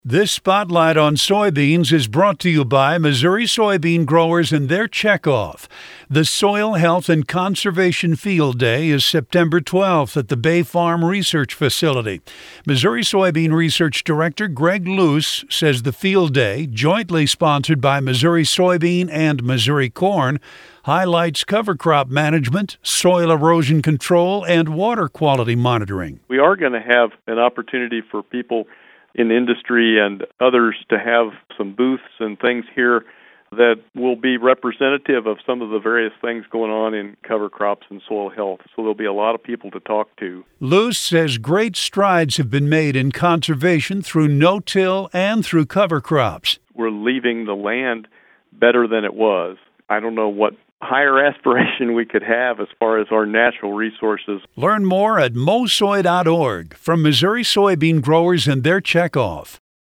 This spotlight on soybeans is brought to you by Missouri soybean growers and their checkoff. The Soil Health and Conservation Field Day is September 12th at the Bay Farm Research Facility. Missouri Soybean Research Director Greg Luce says the field day, jointly sponsored by Missouri Soybean and Missouri Corn, highlights cover crop management, soil erosion control, and water quality monitoring. We are going to have an opportunity for people in industry and others to have some booths and things here that will be representative of some of the various things going on in cover crops and soil health. So there'll be a lot of people to talk to. Luce says great strides have been made in conservation through no-till and through cover crops. We're leaving the land better than it was. I don't know what higher aspiration we could have as far as our natural resources. Learn more at mosoy.org from Missouri soybean growers and their checkoff.